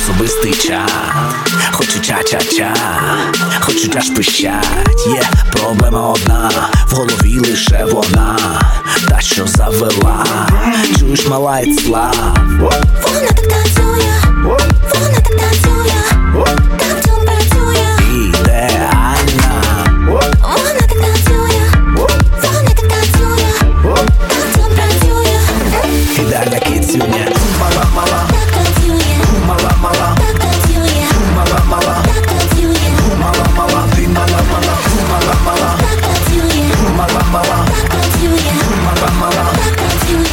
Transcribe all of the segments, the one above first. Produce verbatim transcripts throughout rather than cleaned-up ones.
особистий чат. Хочу ча-ча-ча, хочу аж пищать. Є проблема одна, в голові лише вона, та що завела. Чуєш, мала, it's love. Вона так танцює, вона так танцює, так тюм працює. Ідеальна. Вона так танцює, вона так танцює, так тюм працює. Ідеальна кицюня. Мала-мала, так танцює. Мала-мала, так танцює. мала-мала, так танцює. мала-мала, ти мала-мала, мала-мала, так танцює. мала-мала, так танцює. мала-мала. так танцює.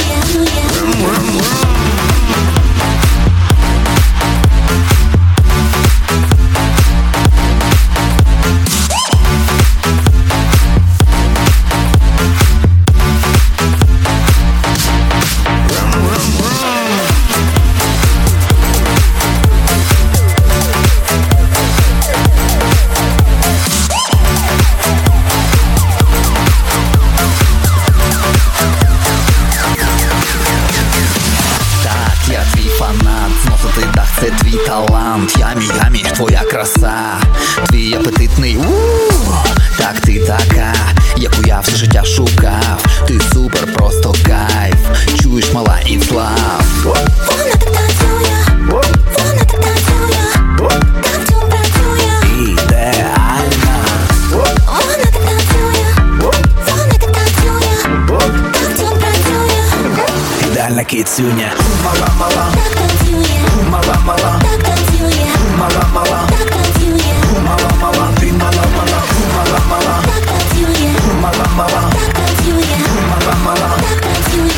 Зносити дах – це твій талант. Ямі, ямі, твоя краса, твій апетитний у-у-у. Так ти така, яку я все життя шукав. Ти супер, просто кайф. Чуєш, мала, it's love. Вона так танцює, вона так танцює, так тюм працює. Ідеальна. Вона так танцює, вона так танцює, так тюм працює. Ідеальна кицюня. Мала-мала, так танцює. мала-мала, так танцює. мала-мала, так танцює. мала-мала, ти мала-мала, мала-мала, так танцює. мала-мала, так танцює. мала-мала. так танцює.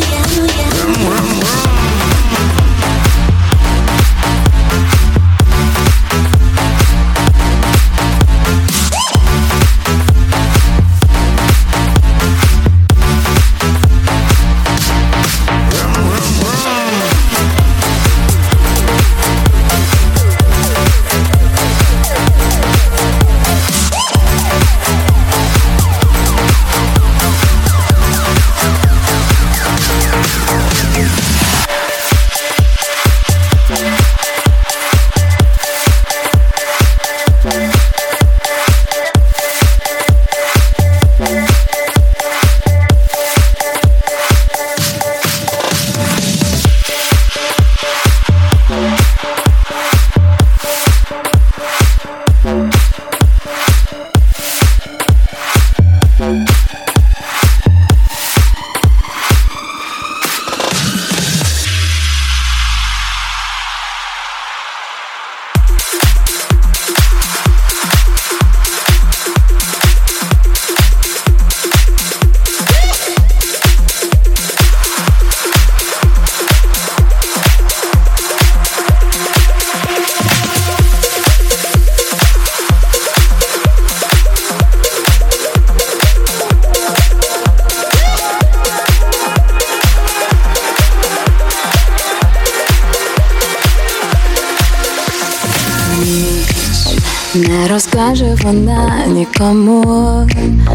Не розкаже вона нікому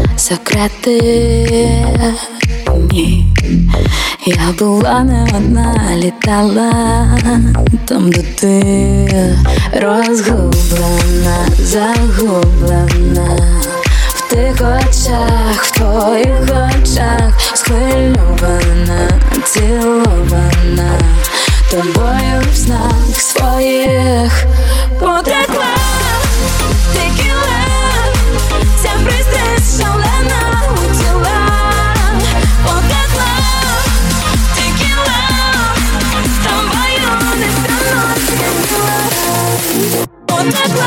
секрети. Ні, я була не одна, літала там, де ти розгублена, загублена. В тих очах, в твоїх очах, схвильована, цілована, тобою в снах своїх потрекла. Текіла, ця пристрасть шалена у тілах потрекла. Текіла, з тобою не стану схилила. Потрекла.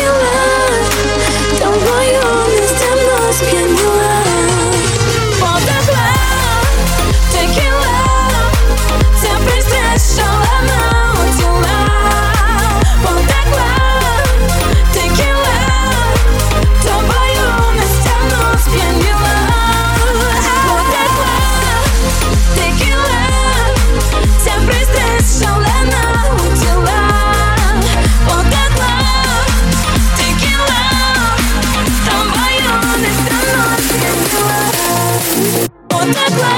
текила, тобою вместе вновь пьянила. Потекла текила, вся пристрасть шалена утила. Потекла текила, тобою вместе вновь пьянила. Потекла текила, вся пристрасть шалена утила. Потекла текила, тобою вместе вновь пьянила. Потекла.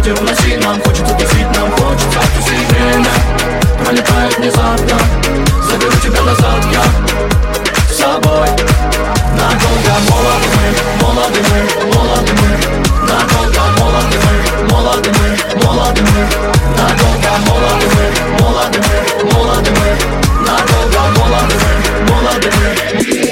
ветер уноси, нам хочется тусить, нам хочется тусить. Время пролетает внезапно, заберу тебя назад я с собой. Надолго молоды мы, молоды мы, молоды мы. Надолго молоды мы, молоды мы, молоды мы. Надолго молоды мы, молоды мы, молоды мы. Надолго молоды мы, молоды мы.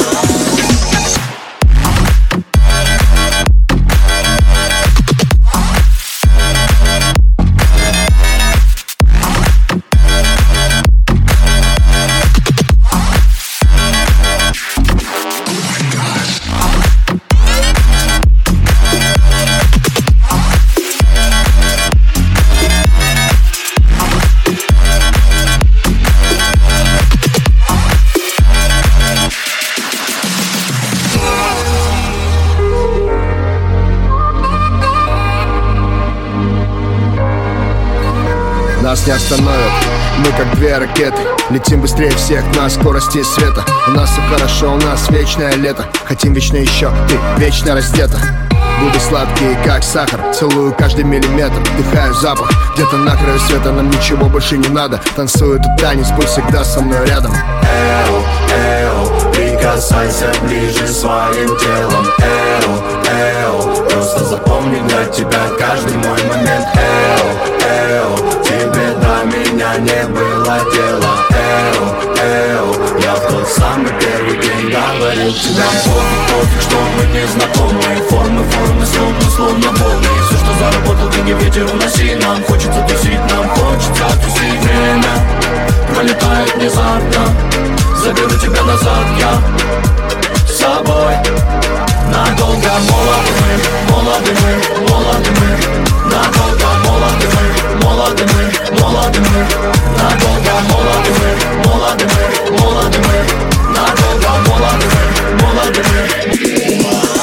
Нас не остановят, мы как две ракеты. Летим быстрее всех на скорости света. У нас все хорошо, у нас вечное лето. Хотим вечно еще, ты вечно раздета. Губы сладкие, как сахар, целую каждый миллиметр. Вдыхаю запах, где-то на краю света. Нам ничего больше не надо. Танцую этот танец, будь всегда со мной рядом. Эу, эу, прикасайся ближе своим телом. Эу, эу, просто запомни для тебя каждый мой момент. Эу, эу, тебе до меня не было дела. Эу, эу, я в тот самый первый день говорил тебе. Пофиг, пофиг, что мы не знакомы. Формы, формы, словно, словно волны. Все, что заработал, деньги ветер уноси. Нам хочется тусить, нам хочется тусить. Время пролетает внезапно, заберу тебя назад я с собой. Надолго молоды мы, молоды мы, молоды мы. Надолго молоды мы, молоды мы, молоды мы. Надолго молоды мы, молоды мы, молоды мы. Надолго молоды мы, молоды мы.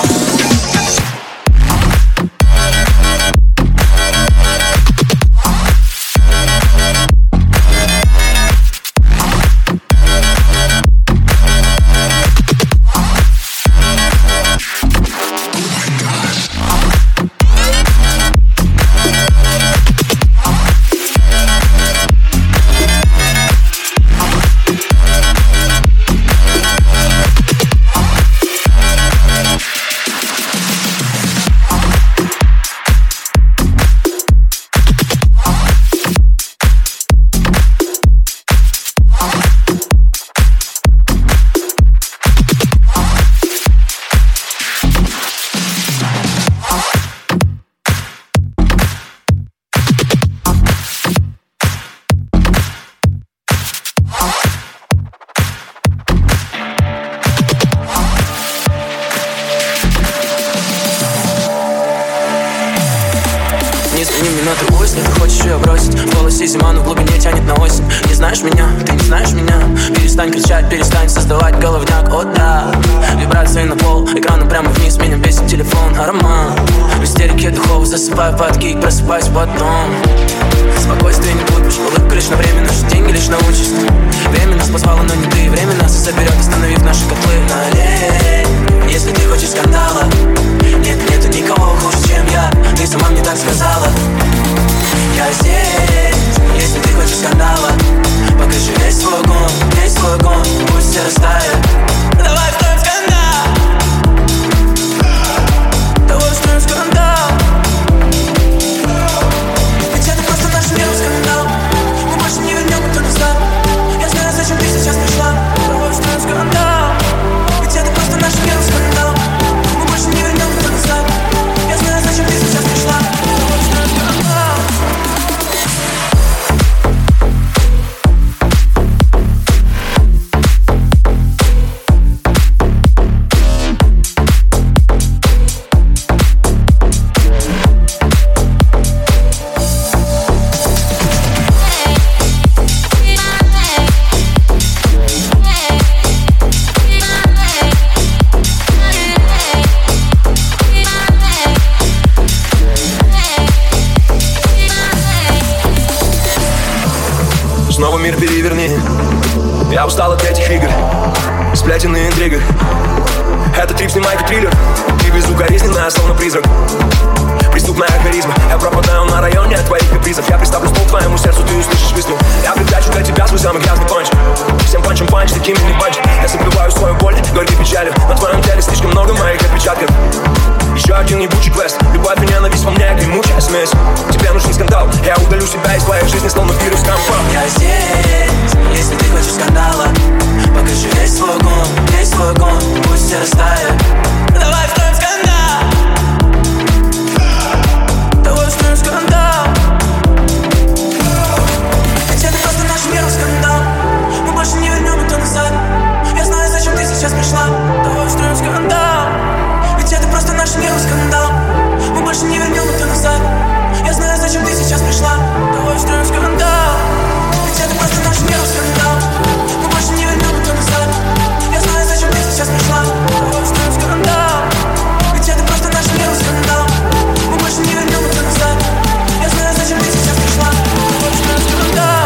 Зима, но в глубине тянет на осень. Не знаешь меня, ты не знаешь меня. Перестань кричать, перестань создавать головняк. О да, вибрации на пол, экраном прямо вниз. Меня бесит телефон, аромат. В истерике духов засыпаю под кик, просыпаюсь потом. Спокойствие не купишь, улыбка лишь на время. Наши деньги лишь на участь. Время нас позвало, но не ты. Время нас и соберет, остановив наши котлы. Налей, если ты хочешь скандала. Нет, нету никого хуже, чем я. Ты сама мне так сказала. Я здесь, если ты хочешь скандала. Покажи весь свой огонь, весь свой огонь. Пусть все растает. Давай устроим скандал. Давай устроим скандал. Ведь это просто наш мир скандал. Мы больше не вернем, кто назад. Я знаю, зачем ты сейчас пришла. Давай устроим скандал. Ведь это просто наш мир скандал. Мы больше не вернем, кто назад. Я знаю, зачем ты сейчас пришла. Давай устроим скандал. Снова мир переверни. Я устал от этих игр, сплетен и интриг. Этот трип снимай как триллер. Ты безукоризненная, словно призрак. Преступная харизма. Я пропадаю на районе от твоих капризов. Я приставлю стол к твоему сердцу, ты услышишь выстрел. Я притащу для тебя свой самый грязный панч. Всем панчем панч, такими не панч. Я забываю свою боль, горькой печалью. На твоем теле слишком много моих отпечатков. Еще один ебучий квест. Любовь и ненависть во мне, гремучая смесь. Тебе нужен скандал. Я удалю себя из твоей жизни, словно вирус кампа. Я здесь, если ты хочешь скандала. Покажи весь свой гон, весь свой гон. Пусть все растает. Давай устроим скандал. Давай устроим скандал. Ведь это просто наш мир, скандал. Мы больше не вернем это назад. Я знаю, зачем ты сейчас пришла. Давай устроим скандал. Ведь это просто наш мир, скандал. Мы больше не вернем это назад. Я знаю, зачем ты сейчас пришла. Давай устроим скандал. Ведь это просто наш мир, скандал. Мы больше не вернем это назад. Я знаю, зачем ты сейчас пришла. Давай устроим скандал. Ведь это просто наш мир, скандал. Мы больше не вернем это назад. Я знаю, зачем ты сейчас пришла. Давай устроим скандал.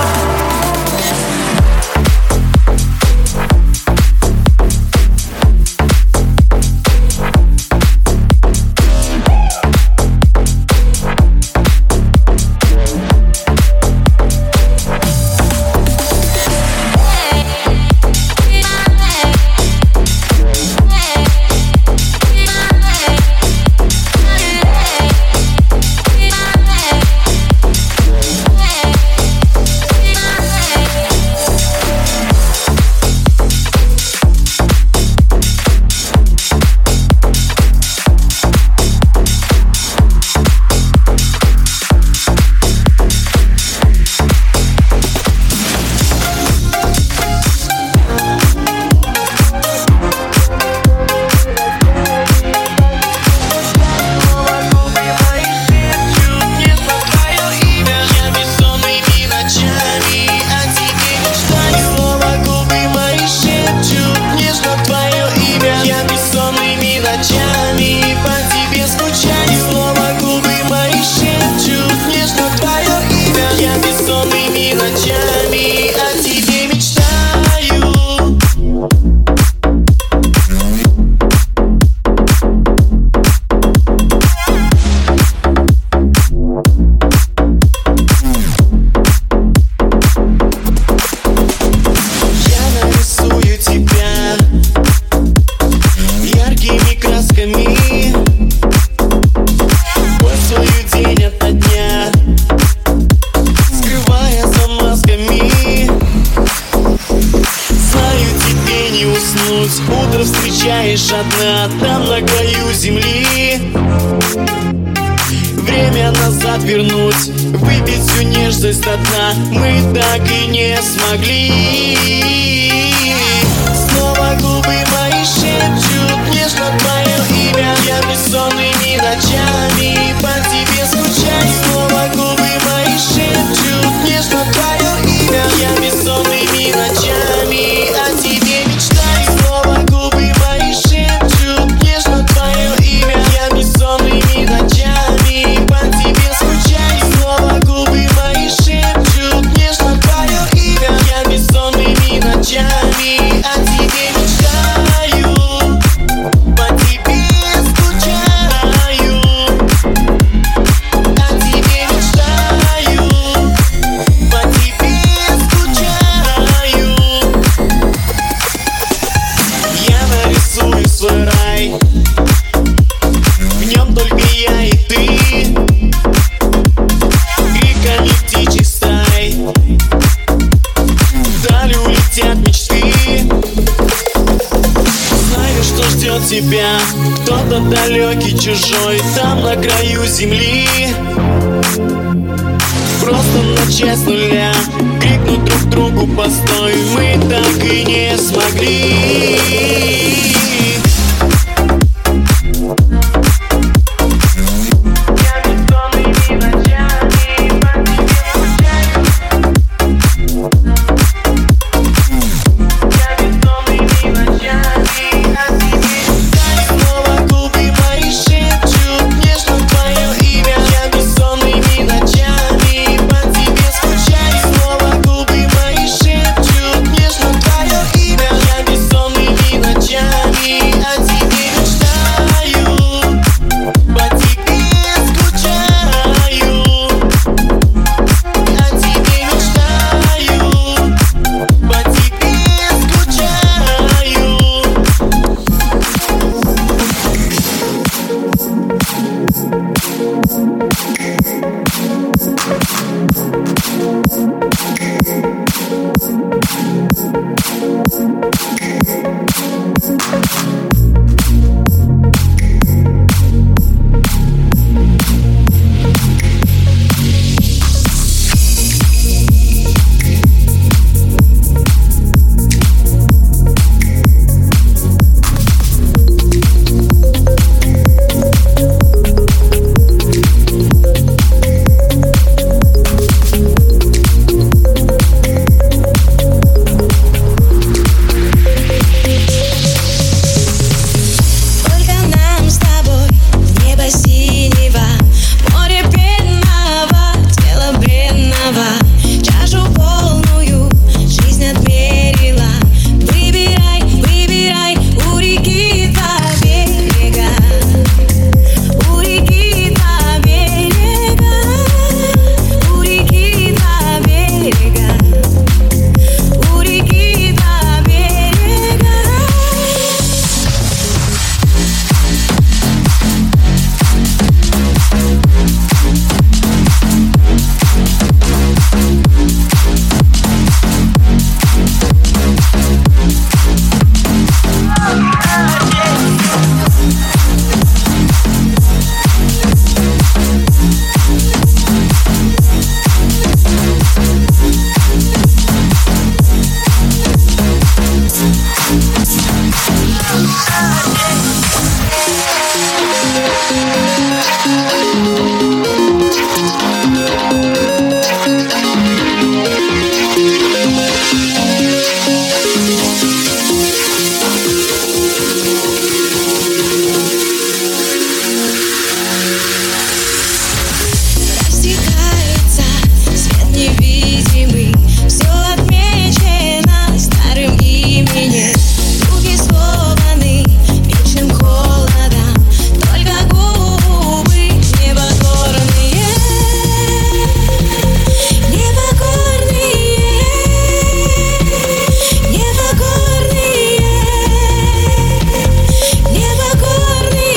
Утро встречаешь одна, там на краю земли. Время назад вернуть, выпить всю нежность до дна мы так и не смогли. Снова губы мои шепчут нежно твое имя. Я бессонными ночами по тебе скучаю. Снова губы мои шепчут нежно твое имя. Я бессонными ночами о тебе мечтаю. Снова губы мои шепчут нежно твое имя. Я бессонными ночами по тебе скучаю. Снова губы мои шепчут нежно твое имя. Я бессонными ночами о тебе мечтаю. По тебе скучаю. О тебе мечтаю. По тебе скучаю. Я нарисую свой рай. В нем только я и ты. Криками птичьих стай. Вдаль улетят мечты. Знаю, что ждет тебя кто-то далекий, чужой, там на краю земли. Просто начать с нуля, крикнуть друг другу постой мы так и не смогли. Снова губы мои шепчут нежно твое имя. Я бессонными ночами по тебе скучаю. Снова губы мои шепчут нежно твое имя. Я бессонными ночами Растекается свет невидимый, все отмечено старым именем. Руки скованы вечным холодом, только губы непокорные, непокорные, непокорные, непокорные.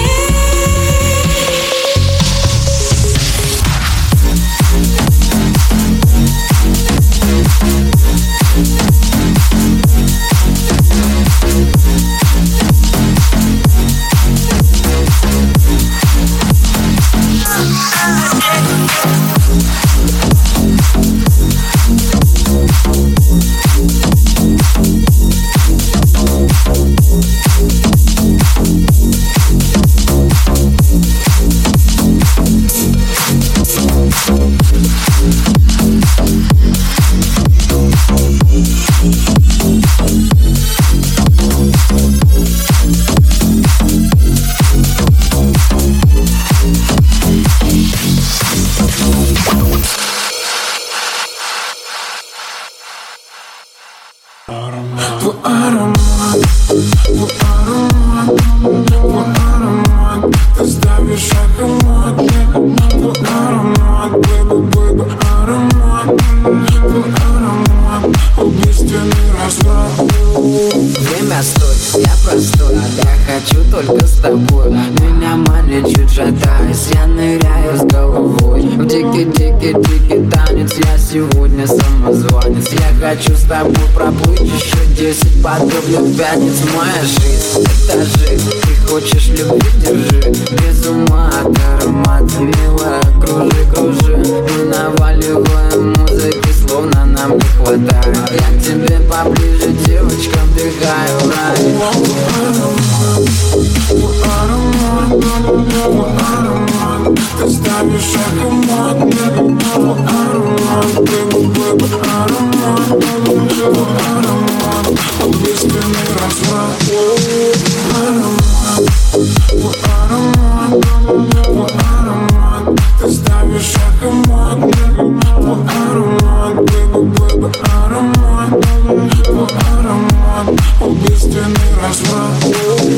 Ты ставишь аромат, твой аромат, baby, baby, аромат, твой аромат, убийственный разврат. Время стой, я простой, я хочу только с тобой. Меня манит чуть шатаясь, я ныряю с головой в дикий-дикий-дикий танец. Я сегодня самозванец, я хочу с тобой проплыть еще десять подобных пятниц. Моя жизнь — это жизнь, ты хочешь любви — держи. Без ума от аромата, милая, кружи, кружи. Мы наваливаем музыки, словно нам не хватает. Я к тебе поближе, девочка, вдыхаю рай. Ты ставишь аромат, твой аромат, baby, baby, аромат, твой аромат, убийственный разврат. Аромат, твой аромат, твой аромат. Ты ставишь аромат, твой аромат, baby, baby, аромат, твой аромат, убийственный разврат.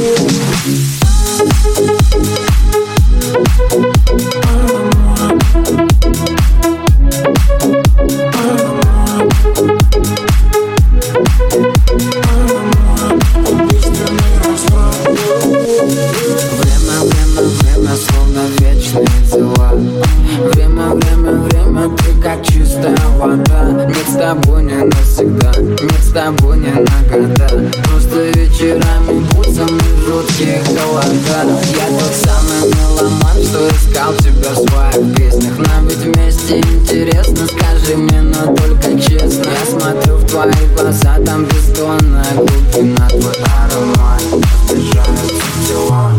Время, время, время, словно вечные дела. Время, время, время, ты как чистая вода. Нет с тобой не навсегда, нет с тобой не на года. Просто вечерами будь со мной в жутких холодах. Я тот самый меломан, что искал тебя в своих песнях. Нам ведь вместе интересно, скажи мне, но только честно. Я смотрю в твои глаза, там бездонная глубина. Твой аромат разбежается тела.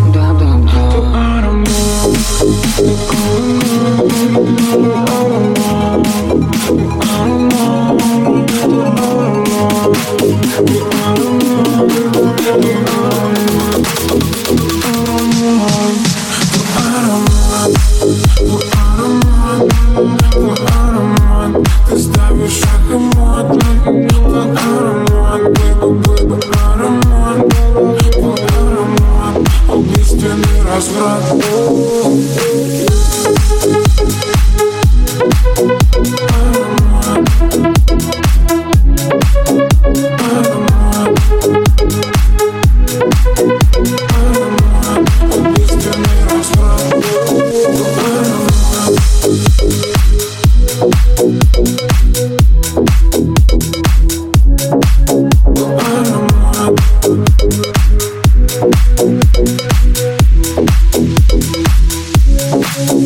Ты ставишь аромат, твой аромат, baby, baby, аромат, твой аромат, убийственный разврат. We'll be right back.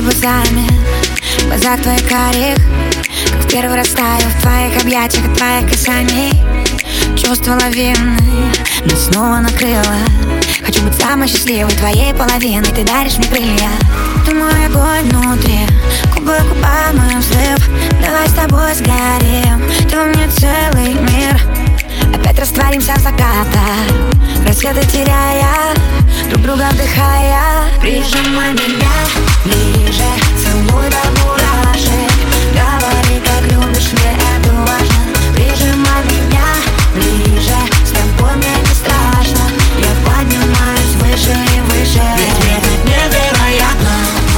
глазами, в глазах твоих карих, как в первый раз таю в твоих объятиях, от твоих касаний. Чувство лавины меня снова накрыло. Хочу быть самой счастливой твоей половиной. Ты даришь мне крылья. Ты мой огонь внутри, губы к губам и взрыв. Давай с тобой сгорим, ты у меня целый мир. Опять растворимся в закатах, рассветы теряя, друг друга вдыхая. Прижимай меня ближе, целуй до мурашек. Говори, как любишь, мне это важно. Прижимай меня ближе, с тобой мне не страшно. Я поднимаюсь выше и выше. Ведь мне тут невероятно,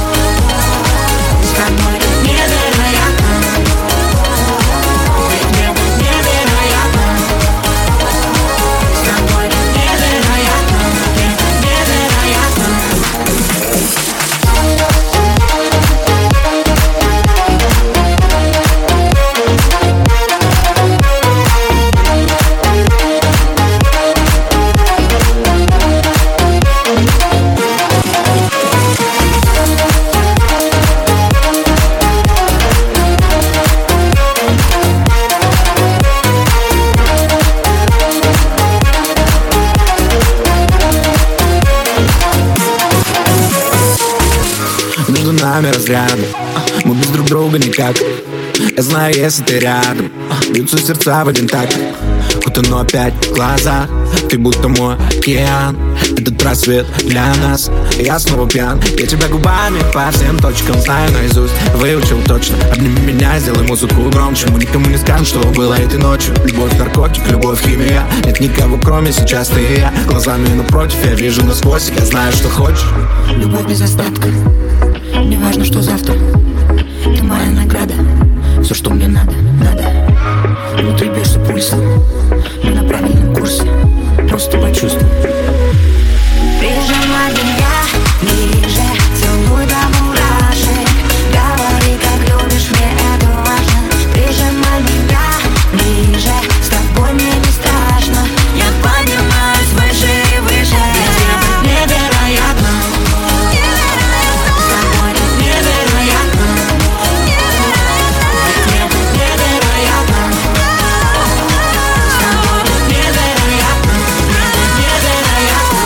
с тобой тут невероятно. Ведь мне тут невероятно, с тобой тут невероятно. Ведь тут невероятно. Между нами разряды, мы без друг друга никак. Я знаю, если ты рядом, бьются сердца в один такт. Утону опять в глаза, ты будто мой океан. Этот рассвет для нас, и я снова пьян. Я тебя губами по всем точкам знаю наизусть, выучил точно. Обними меня, сделай музыку громче. Мы никому не скажем, что было этой ночью. Любовь, наркотик, любовь, химия. Нет никого, кроме сейчас ты и я. Глазами напротив, я вижу насквозь. Я знаю, что хочешь. Любовь без остатка, не важно, что завтра. Ты моя награда, все, что мне надо, надо. Внутри бьется пульсом, мы на правильном курсе. Просто почувствуй. Прижимай меня ближе, целуй до мурашек. Говори, как любишь, мне это важно. Прижимай меня ближе, с тобой мне не страшно. Я поднимаюсь выше и выше. Ведь мне тут невероятно, с тобой тут невероятно. Ведь мне тут невероятно, с тобой тут невероятно. Мне тут невероятно.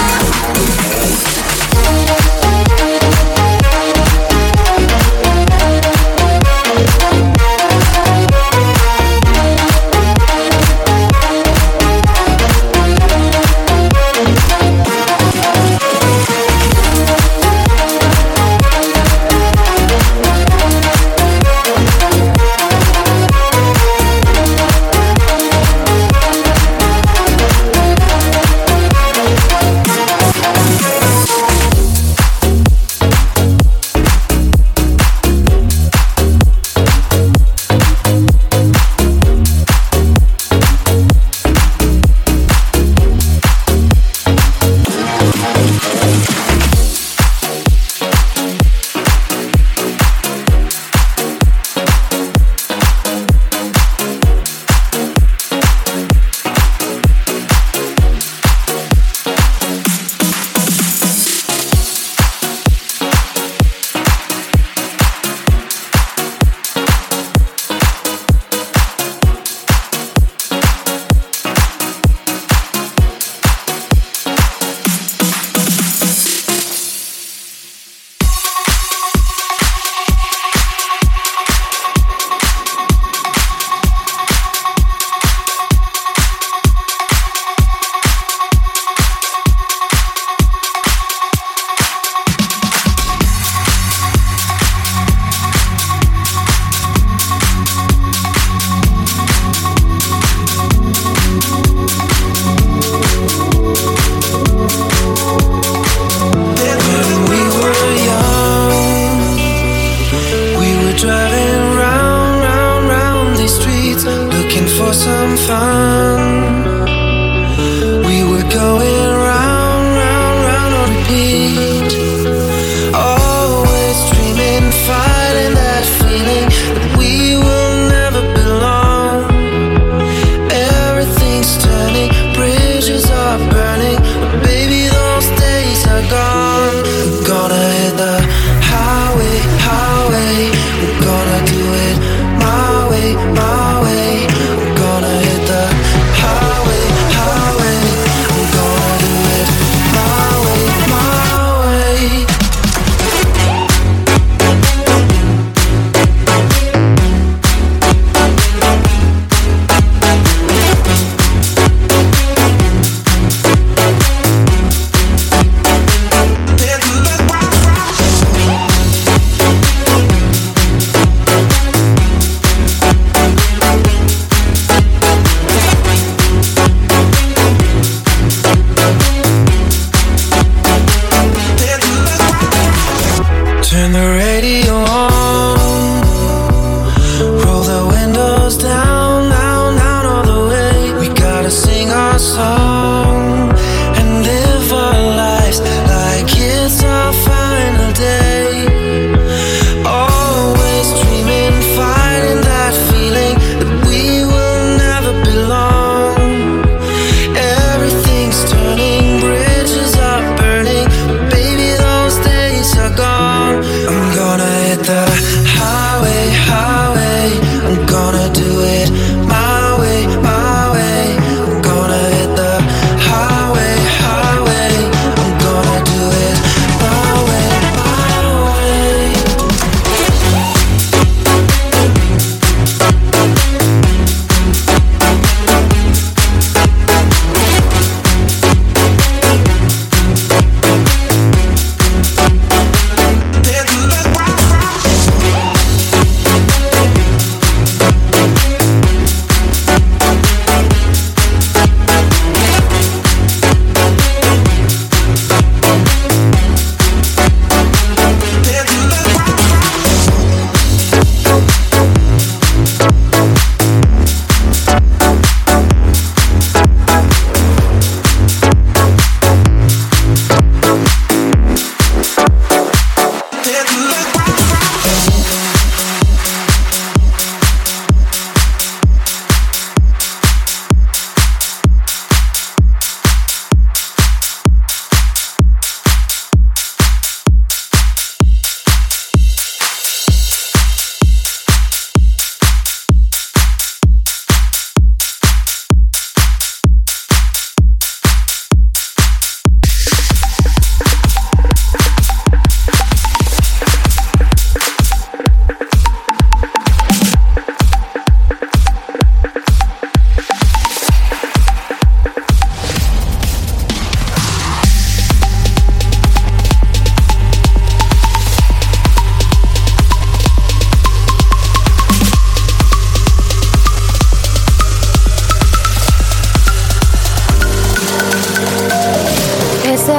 Gonna hit the highway, highway.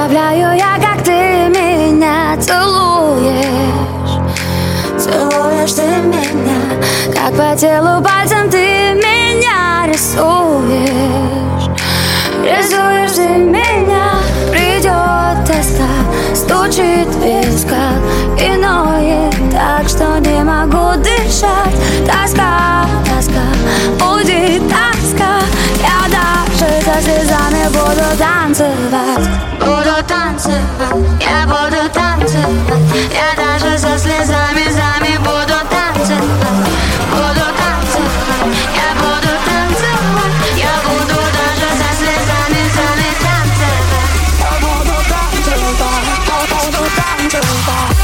Представляю я, как ты меня целуешь, целуешь ты меня, как по телу пальцем ты меня рисуешь, рисуешь ты меня. Придет тоска, стучит в висках и ноет так, что не могу дышать. Тоска, тоска, будет тоска. Я даже со слезами буду танцевать, буду танцевать, я буду танцевать. Я даже со слезами, зами буду танцевать, буду танцевать, я буду танцевать. Я буду даже со слезами, зами танцевать. Я буду танцевать, я буду танцевать.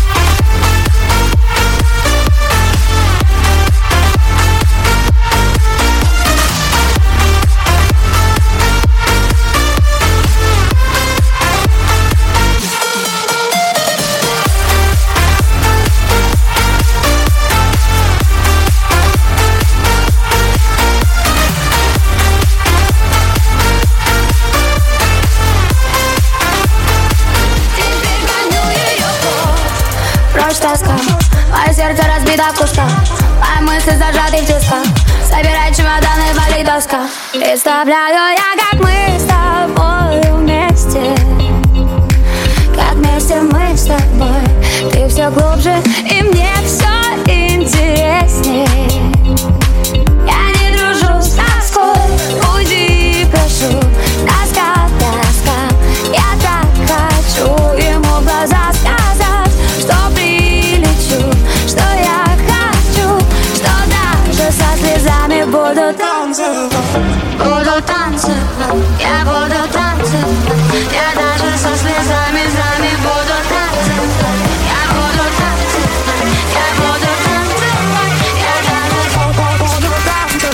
Мое сердце разбито в кусках, мои мысли зажаты в тисках. Собирай чемоданы, вали доска. Представляю я, как мы с тобой вместе, как вместе мы с тобой. Ты все глубже, и мне все интересней. Я не дружу с тоской, уйди, прошу. Тоска, тоска, я так хочу ему в глаза сказать, что прилечу, что я хочу, что даже со слезами буду танцевать, буду танцевать, я буду танцевать. Я даже со слезами, зами буду танцевать, я буду танцевать, я буду танцевать, я даже буду танцевать.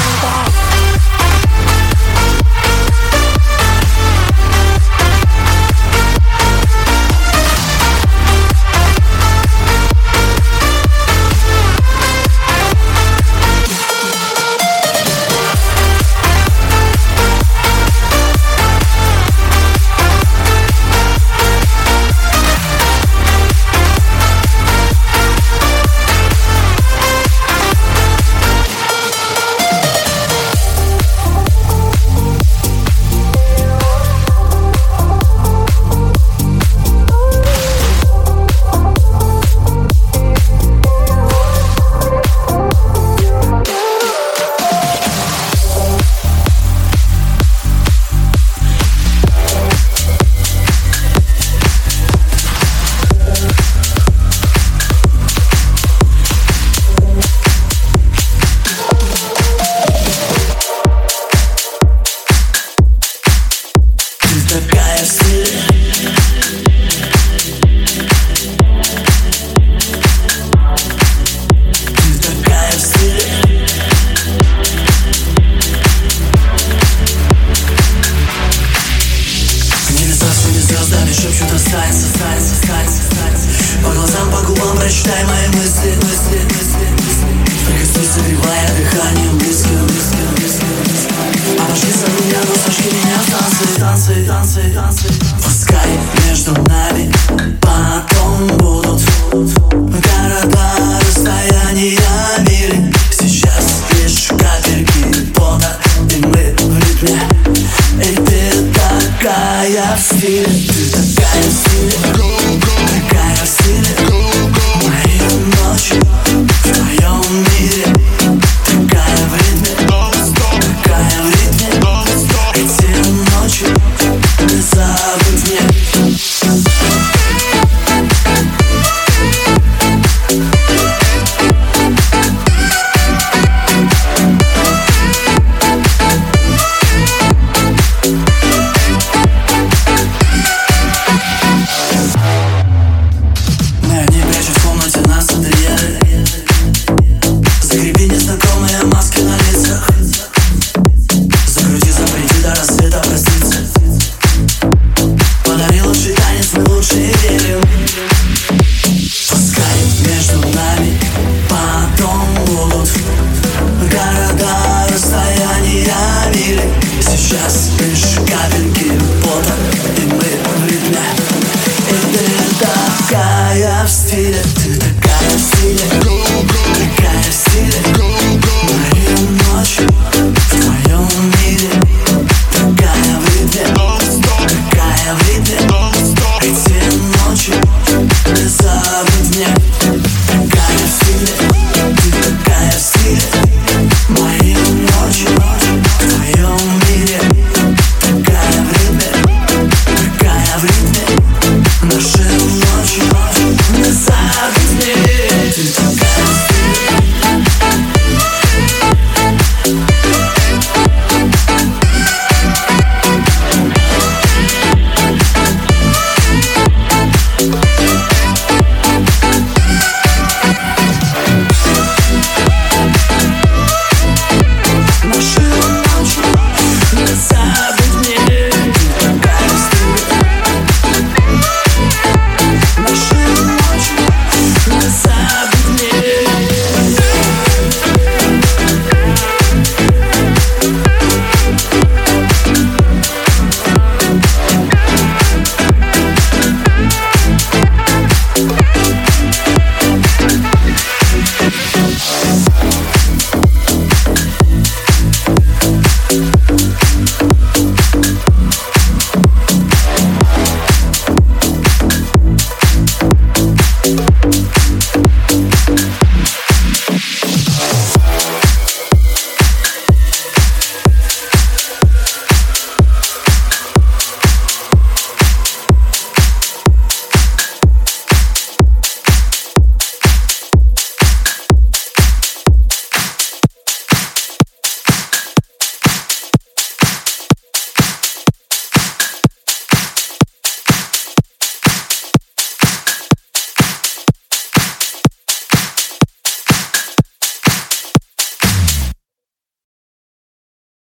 Сейчас лишь капельки пота, и мы в ритме. в стиле, ты такая в стиле.